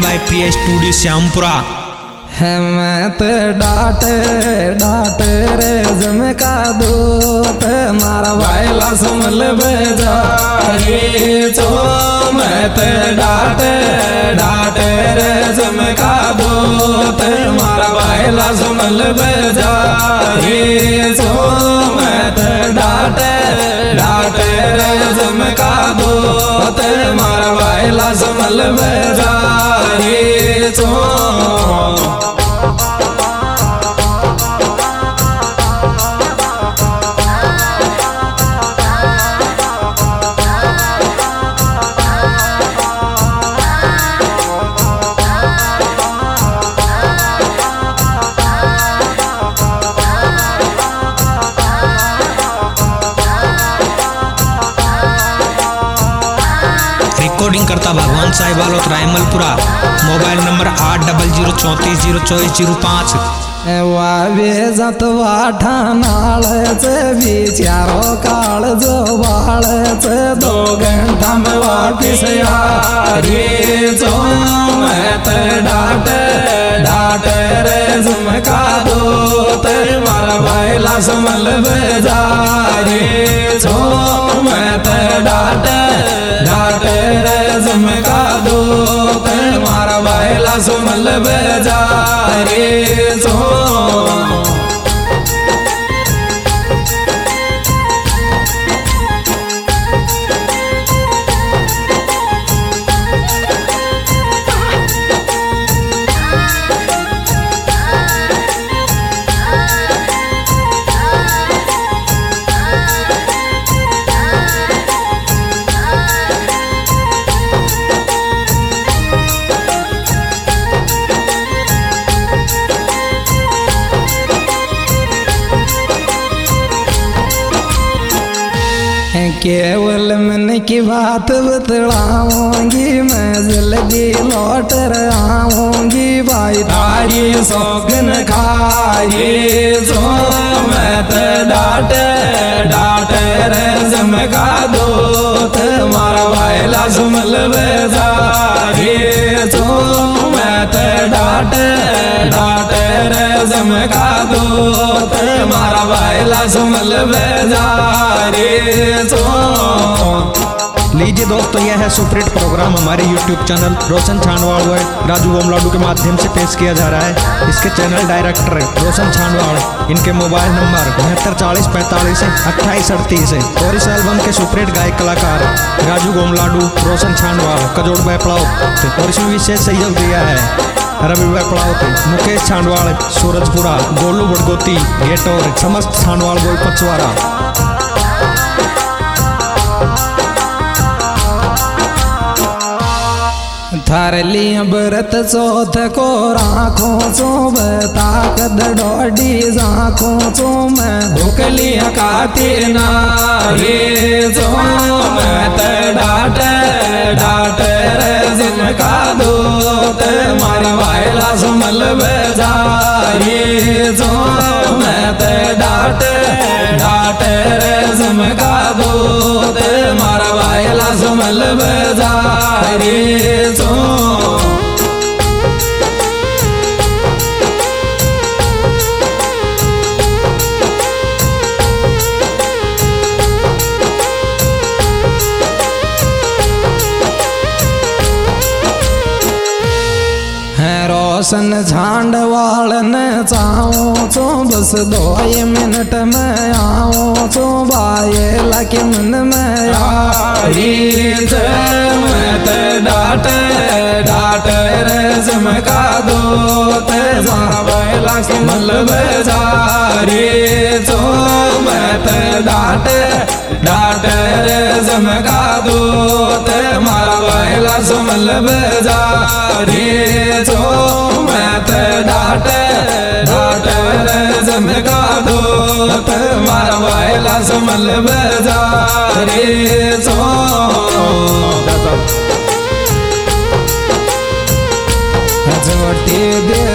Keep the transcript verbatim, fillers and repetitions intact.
Bye प्रिया studio Shyampura. है मैं तो डाटे डाटे रे जमका दूत मारा भाईला समल बेजा रे चो मैं तो डाटे डाटे रे जमका दूत मारा भाईला समल बेजा रे चो मैं तो डाटे डाटे रे जमका दूत मारा भाईला समल बेजा रे चो। रिकॉर्डिंग करता भगवान साहिब वालोत रायमलपुरा। मोबाइल नंबर आठ डबल जीरो चौंतीस जीरो चौबीस जीरो पाँच। वावे जत वाठा नाल से बिचारो काल जो बाल से दो घंटा में वापिस यारी जो मैं तो डाटे डाटे रे झुमका दो ते मारा भाईला समल बेजारी जो मैं तो डाटे डाटे रे झुमका दो ते मारा भाईला समल बेजारी जो। केवल मन की बात बतलाऊंगी मैं जल्दी लौट आऊंगी भाई तारी सौगन खाई जो मैं तो डाटे डाटे रे जमका दो तुम्हारा भाईला सुमल बेजारी जो मैं तो डाटे डाटे रे जमका दो तुम्हारा भाईला सुमल बेजारी जो। लीजिए दोस्तों, यह है सुपरहिट प्रोग्राम हमारे यूट्यूब चैनल रोशन छानवाड़ व राजू गोमलाडू के माध्यम से पेश किया जा रहा है। इसके चैनल डायरेक्टर रोशन छानवाड़, इनके मोबाइल नंबर बहत्तर चालीस पैंतालीस अट्ठाईस अड़तीस है। और इस एल्बम के सुपरहिट गायक कलाकार राजू गोमलाडू, रोशन छानवाड़, कजोड़ बैपड़ाव। और इसमें विशेष सहयोग दिया है रवि बैपड़ाव, मुकेश छानवाड़, सूरजपुरा, गोलू बड़गोती, गेटौर, समस्त छानवाड़ गोल पचवारा। थार लिया व्रत चौथ को राखो चो ताकत डोडी जाखो चो मैं भूख लिया काती ना रे जो मैं तो डाटे डाटे रे जिनका दो ते मारा भाईला सुमल बेजारी जो मैं तो डाटे डाटे रे जिनका दो ते मारा भाईला सुमल बेजारी जो। रोशन झांडवाल ने चाहूँ चो बस दो मिनट में आऊँ चो बाये लकी मन में यारी मैं तो डाटे डाटे रे जमका दो ते बायला की मल बेजारी चो मैं तो डाटे डाटे रे जमका दो ते मारा बायला सुमल बेजारी चो मैं तो डाटे डाटे रे जमका दो तुम्हारा भाईला सुमल बेजारी चो। जोटी दे